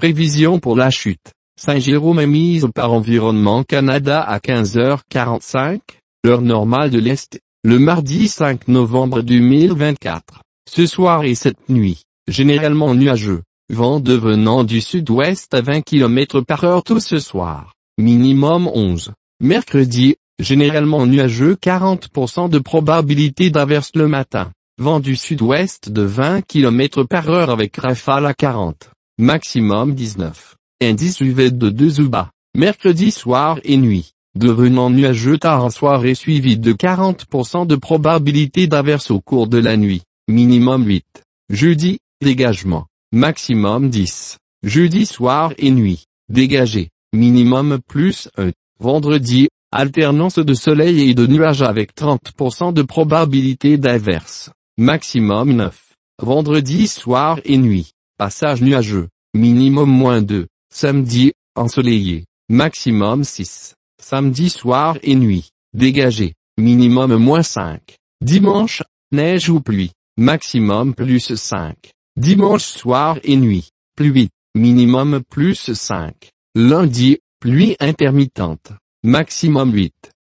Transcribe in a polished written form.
Prévision pour la chute. Saint-Jérôme est mise par Environnement Canada à 15h45, heure normale de l'Est, le mardi 5 novembre 2024. Ce soir et cette nuit, généralement nuageux, vent devenant du sud-ouest à 20 km/h tout ce soir, minimum 11. Mercredi, généralement nuageux 40% de probabilité d'averse le matin, vent du sud-ouest de 20 km/h avec rafale à 40, maximum 19. Indice UV de 2 ou bas. Mercredi soir et nuit, devenant nuageux tard en soirée suivi de 40% de probabilité d'averse au cours de la nuit, minimum 8. Jeudi, dégagement, maximum 10. Jeudi soir et nuit, dégagé, minimum plus 1. Vendredi, alternance de soleil et de nuages avec 30% de probabilité d'averse, maximum 9. Vendredi soir et nuit, passage nuageux, minimum -2. Samedi, ensoleillé, maximum 6. Samedi soir et nuit, dégagé, minimum -5. Dimanche, neige ou pluie, maximum +5. Dimanche soir et nuit, pluie, minimum +5. Lundi, pluie intermittente, maximum 8.